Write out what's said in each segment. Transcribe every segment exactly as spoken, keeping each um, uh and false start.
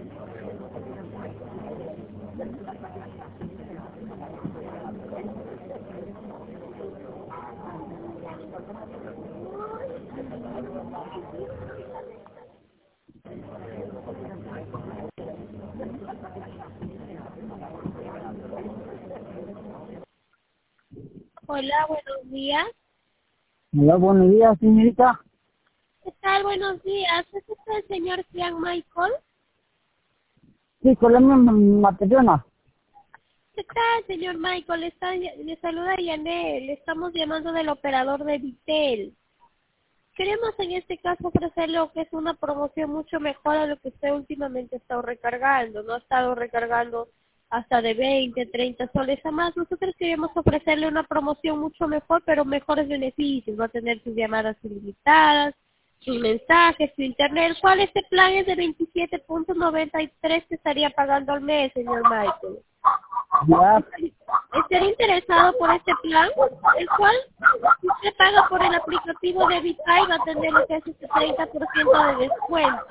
Hola, buenos días. Hola, buenos días, señorita. ¿Qué tal? Buenos días. ¿Es usted el señor Jean Michael? Sí, con la misma persona. ¿Qué tal, señor Michael? Le, está, le saluda Yanel. Le estamos llamando del operador de Vitel. Queremos en este caso ofrecerle lo que es una promoción mucho mejor a lo que usted últimamente ha estado recargando. No ha estado recargando hasta de veinte, treinta soles a más. Nosotros queremos ofrecerle una promoción mucho mejor, pero mejores beneficios. Va a tener sus llamadas ilimitadas, sus mensajes, su internet. ¿Cuál este plan es de veintisiete punto noventa y tres que estaría pagando al mes, señor Michael? Ya, ¿Estaría interesado por este plan? El cual, si usted paga por el aplicativo de Vitay, va a tener lo que es este treinta por ciento de descuento.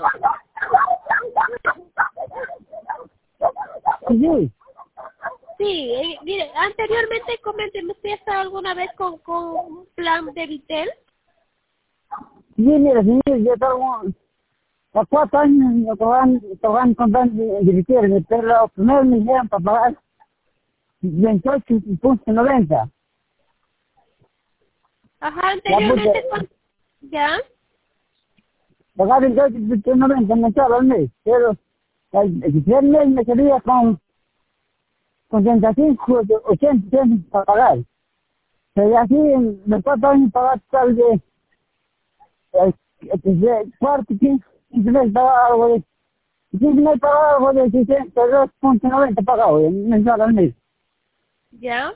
sí, Sí, eh, mire, anteriormente coménteme, ¿usted ha estado alguna vez con, con un plan de Vitel? sí, mira, señor, yo tengo a cuatro años me estaban, estaban contando de dividirme, pero primero me dijeron para pagar veintiocho punto noventa. Ajá, Ya anteriormente, porque con... ¿ya? pagar veintiocho punto noventa mensual al mes, pero el, el primer mes me salía con, con treinta y cinco, ochenta centavos para pagar. Pero así en los cuatro años pagar tal de el, el, el cuarto, quince, quince meses pagaba algo de, quince meses pagaba algo de sesenta y dos punto noventa pagado mensual al mes. ¿Ya?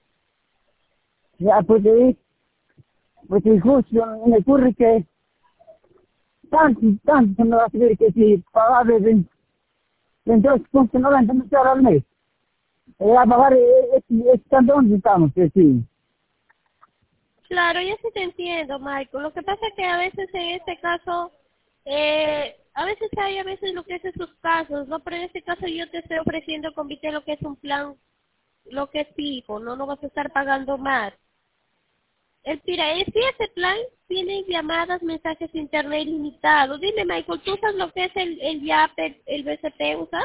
Ya pues ahí, pues y justo me ocurre que tanto, tanto me va a subir que si pagaba de veintiocho punto noventa mensual al mes. Era pagar, eh, es, es tanto donde estamos, que sí. Claro, yo sí te entiendo, Michael. Lo que pasa es que a veces en este caso, eh, a veces hay a veces lo que es esos casos, ¿no? Pero en este caso yo te estoy ofreciendo con Vitel lo que es un plan, lo que es fijo, ¿no? No vas a estar pagando más. El mira, es si ese plan tiene llamadas, mensajes, internet ilimitado. Dime, Michael, ¿tú usas lo que es el, el Y A P, el, el B C P, usas?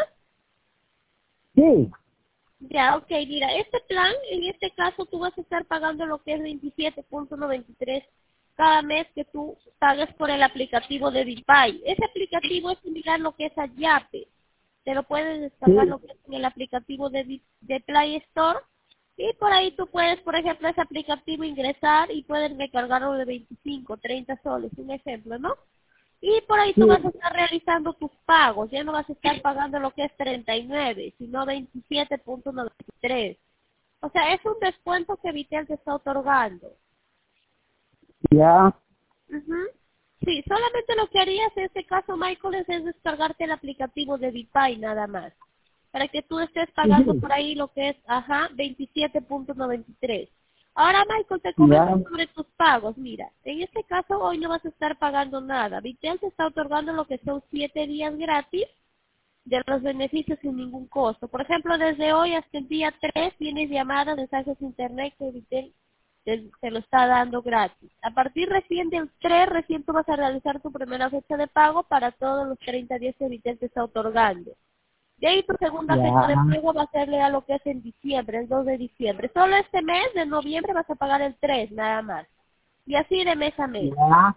Sí, Ya, ok, mira, este plan, en este caso tú vas a estar pagando lo que es veintisiete punto noventa y tres cada mes que tú pagues por el aplicativo de Dipay. Ese aplicativo es similar a lo que es a Yape. Te lo puedes descargar sí, lo que es en el aplicativo de, Di- de Play Store y por ahí tú puedes, por ejemplo, ese aplicativo ingresar y puedes recargarlo de veinticinco, treinta soles, un ejemplo, ¿no? Y por ahí tú vas a sí, estar realizando tus pagos, ya no vas a estar pagando lo que es treinta y nueve, sino veintisiete punto noventa y tres. O sea, es un descuento que Vitel te está otorgando. ya, Ujú. Sí, solamente lo que harías en este caso, Michael, es, es descargarte el aplicativo de Vipay nada más, para que tú estés sí, pagando sí, por ahí lo que es, ajá, veintisiete punto noventa y tres. Ahora, Michael, te comento ya, sobre tus pagos. Mira, en este caso hoy no vas a estar pagando nada. Vitel te está otorgando lo que son siete días gratis de los beneficios sin ningún costo. Por ejemplo, desde hoy hasta el día tres tienes llamadas, mensajes internet que Vitel te, te lo está dando gratis. A partir recién del tres, recién tú vas a realizar tu primera fecha de pago para todos los treinta días que Vitel te está otorgando. De ahí tu segunda fecha de ya, pago va a serle a lo que es en diciembre, el dos de diciembre. Solo este mes de noviembre vas a pagar el tres, nada más. Y así de mes a mes. ya.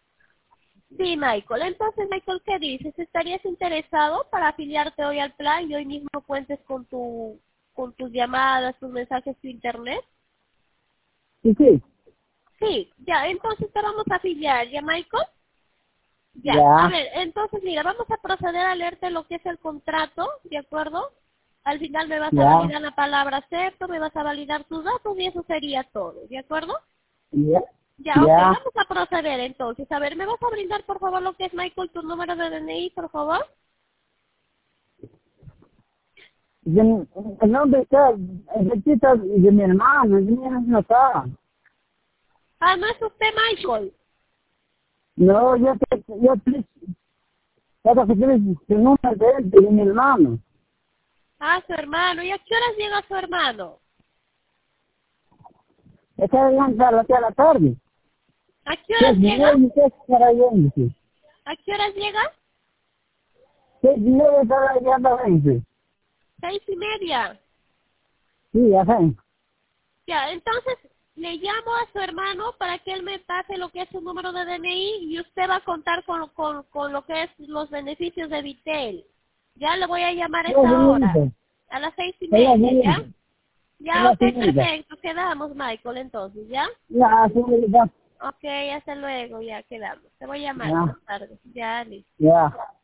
Sí, Michael. Entonces, Michael, ¿qué dices? ¿Estarías interesado para afiliarte hoy al plan y hoy mismo cuentes con tu con tus llamadas, tus mensajes, tu internet? Sí, sí, Sí, ya, entonces te vamos a afiliar, ¿ya, Michael? Ya, a ya, ver, entonces mira, vamos a proceder a leerte lo que es el contrato, ¿de acuerdo? Al final me vas a ya, validar la palabra acepto, me vas a validar tus datos y eso sería todo, ¿de acuerdo? ya, Ya, ok, ya. vamos a proceder entonces. A ver, ¿me vas a brindar por favor lo que es, Michael, tu número de D N I, por favor? Y el el nombre está, el vestido de mi hermano, de mi hermano no está. Ah, no es usted, Michael. No, yo te, yo te, Eso que tienes tu número de él, de mi hermano. Ah, su hermano. ¿Y a qué horas llega su hermano? Está llegando a las de la tarde. ¿A qué ¿Qué horas llega? dinero qué estará yendo? ¿A qué horas llega? ¿Qué dinero estará llegando a veinte? Seis y media. Sí, ya saben. Ya, entonces le llamo a su hermano para que él me pase lo que es su número de D N I y usted va a contar con, con, con lo que es los beneficios de Vitel. Ya le voy a llamar a Ya, esa hora, señorita. a las seis y Ya, media, ¿ya? señorita. Ya, Ya, ok, señorita. perfecto. Quedamos, Michael, entonces, ¿ya? Ya, señorita. Ok, hasta luego, ya quedamos. Te voy a llamar Ya, más tarde. Ya, listo. ya.